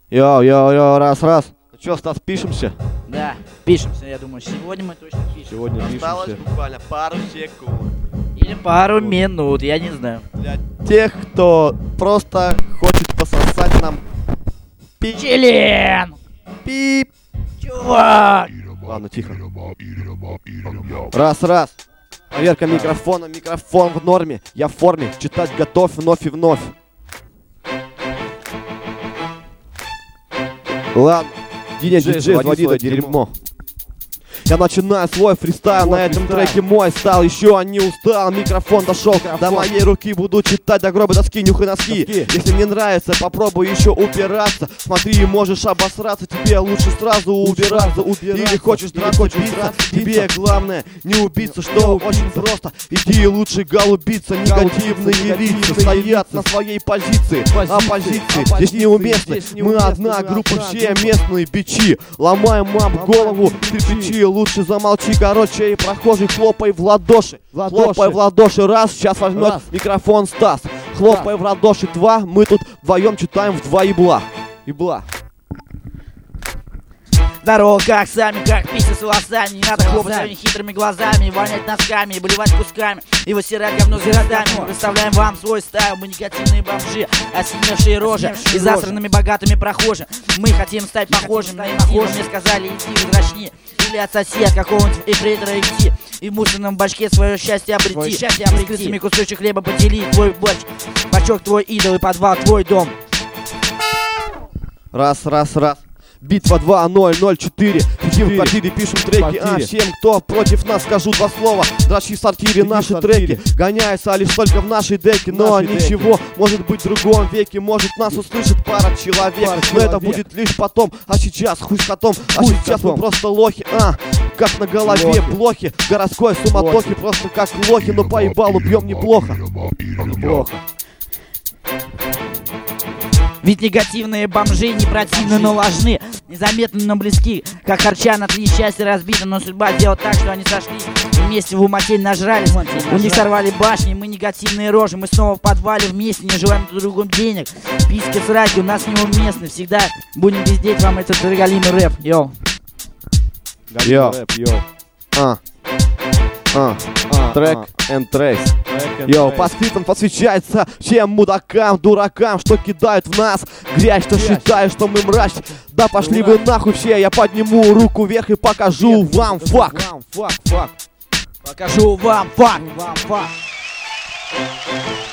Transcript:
Йо, раз. Ну чё, Стас, пишемся? Да, пишемся, я думаю, сегодня мы точно пишем. Сегодня Осталось пишемся. буквально пару секунд. Или пару минут, я не знаю. Для тех, кто просто хочет пососать нам Член! пип. Чувак! Ладно, тихо. Раз. Проверка микрофона. Микрофон в норме. Я в форме. Читать готов вновь и вновь. Ладно. Диджей, заводи это дерьмо. Я начинаю свой фристайл, на этом треке мой стал еще не устал, микрофон дошел до моей руки, буду читать до гроба доски, нюхай носки. Если мне нравится, попробуй еще упираться, смотри, можешь обосраться, тебе лучше сразу убираться. Или хочешь драться, биться, тебе главное не убиться, что очень просто. Иди лучше голубиться, негативные лица стоят на своей позиции. Оппозиции здесь неуместны, мы одна группа, все местные бичи. Ломаем об голову кирпичи, лучше замолчи, короче, и прохожий хлопай в ладоши. Хлопай в ладоши, раз, сейчас возьмет микрофон Стас. Хлопай в ладоши, два, мы тут вдвоем читаем в два ебла. Здорово, как сами, как пися с волосами. Не надо хлопать своими хитрыми глазами, вонять носками и блевать кусками, и высирать говно звездами. Мы представляем вам свой стайл, мы негативные бомжи, осиневшие рожи и засранными богатыми прохожими. Мы хотим стать похожими на похожим. Мне сказали, иди возвращни, или отсоси от какого-нибудь эфрейтора идти, и в мусорном бачке свое счастье обрети. С крысами кусочек хлеба подели, твой бачок твой идол и подвал твой дом. Раз. Битва 2-0-0-4. Сидим в квартире, пишем треки. Всем, кто против нас, скажу два слова. Дрочи в сортире наши треки. Гоняются лишь только в нашей деке. Но ничего, может быть в другом веке. Может нас услышит пара человек. Но это будет лишь потом. А сейчас хуй с котом. А сейчас мы просто лохи. Как на голове блохи. Городской суматохи. Просто как лохи. Но поебалу бьем неплохо. Ведь негативные бомжи не противны, но ложны, незаметны, но близки. Как харча на 3 счастья разбиты, но судьба сделала так, что они сошлись. Вместе в уматель нажрались, у них сорвали башни. Мы негативные рожи, мы снова в подвале вместе, не желаем друг другу денег. Письки сраки у нас неуместны, всегда будем бездеть вам этот галимый рэп. Йоу. Трек and trace. Йоу, по скриптам посвящается всем мудакам, дуракам, что кидают в нас грязь, что считают, что мы мразь. Да пошли вы нахуй все, я подниму руку вверх и покажу вам фак. Покажу вам фак.